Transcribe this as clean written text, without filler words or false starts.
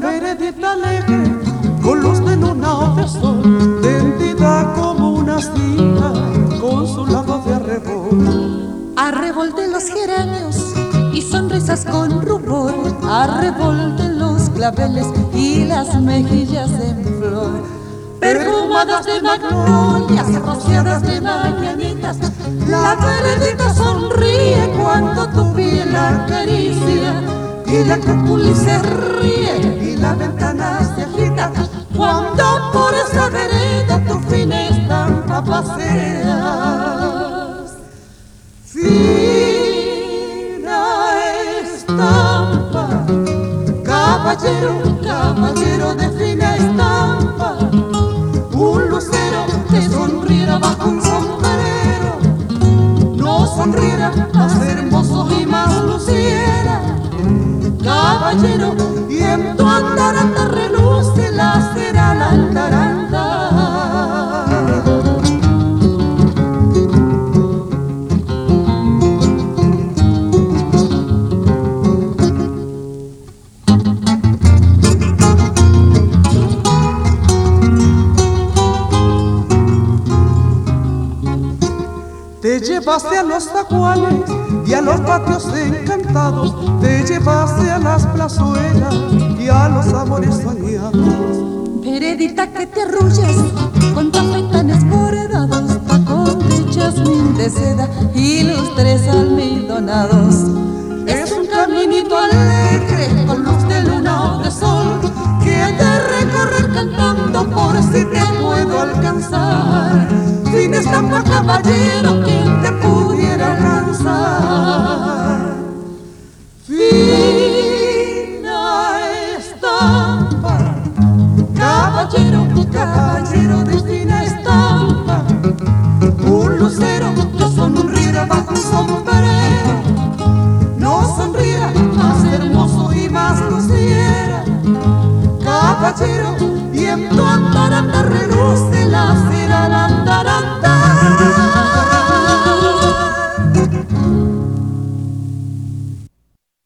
veredita alegre, con luz de luna o de sol, tendida como una astilla, con su lado de arrebol. Arrebol de los geranios y sonrisas con rubor, arrebol de los claveles y las mejillas en flor, perfumadas de magnolias, rociadas de mañanitas. La veredita sonríe cuando tu piel la acaricia, y la capuli se ríe y la ventana se agita cuando por esa vereda tu fina estampa paseas. Fina estampa, caballero, caballero de fina estampa, un lucero que sonriera bajo un sombrero, no sonriera más hermoso y más luciera. Caballero, y en tu andaranda reluce la cera la andaranda. Te llevaste a los zaguanes y a los patios encantados, te llevaste a las plazuelas y a los amores soñados. Veredita que te arrullas con tafetanes bordados, tacón de jazmín de seda y lustres almidonados. Es un caminito alegre con luz de luna o de sol, que he de recorrer cantando por si te puedo alcanzar. Sin estampa, caballero, quien te pudiera alcanzar. Fina estampa, caballero, caballero de fina estampa, un lucero que sonriera bajo un sombrero, no sonriera más hermoso y más luciera. Caballero, y en tu andaranda